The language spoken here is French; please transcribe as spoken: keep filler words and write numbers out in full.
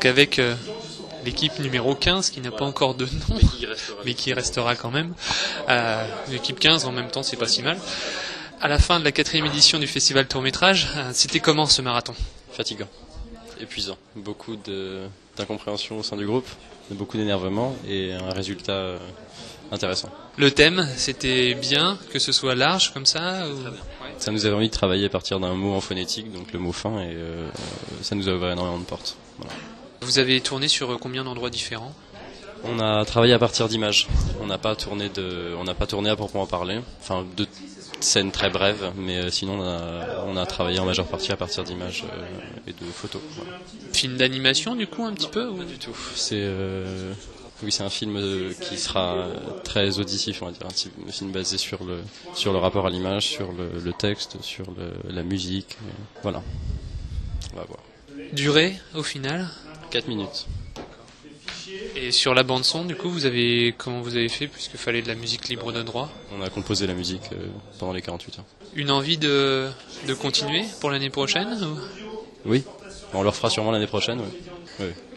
donc avec euh, l'équipe numéro quinze qui n'a pas encore de nom, mais qui restera, mais qui restera quand même. Euh, l'équipe quinze en même temps, c'est pas si mal. À la fin de la quatrième édition du festival Tour Métrage, euh, c'était comment ce marathon? Fatigant, épuisant, beaucoup de, d'incompréhension au sein du groupe, beaucoup d'énervement et un résultat euh, intéressant. Le thème, c'était bien que ce soit large comme ça ou... Ça nous avait envie de travailler à partir d'un mot en phonétique, donc le mot fin, et euh, ça nous a ouvert énormément de portes. Voilà. Vous avez tourné sur combien d'endroits différents? On a travaillé à partir d'images. On n'a pas tourné de, on n'a pas tourné à proprement parler. Enfin, de scènes très brèves, mais sinon on a, on a travaillé en majeure partie à partir d'images et de photos. Voilà. Film d'animation du coup un petit peu ou... Pas du tout. C'est euh, oui, c'est un film qui sera très auditif, on va dire, un film basé sur le sur le rapport à l'image, sur le, le texte, sur le, la musique. Voilà. On va voir. Durée au final? quatre minutes. Et sur la bande son, du coup, vous avez comment vous avez fait puisque fallait de la musique libre de droit? On a composé la musique euh, pendant les quarante-huit heures. Une envie de de continuer pour l'année prochaine ou... Oui, on le refera sûrement l'année prochaine. Oui. Oui.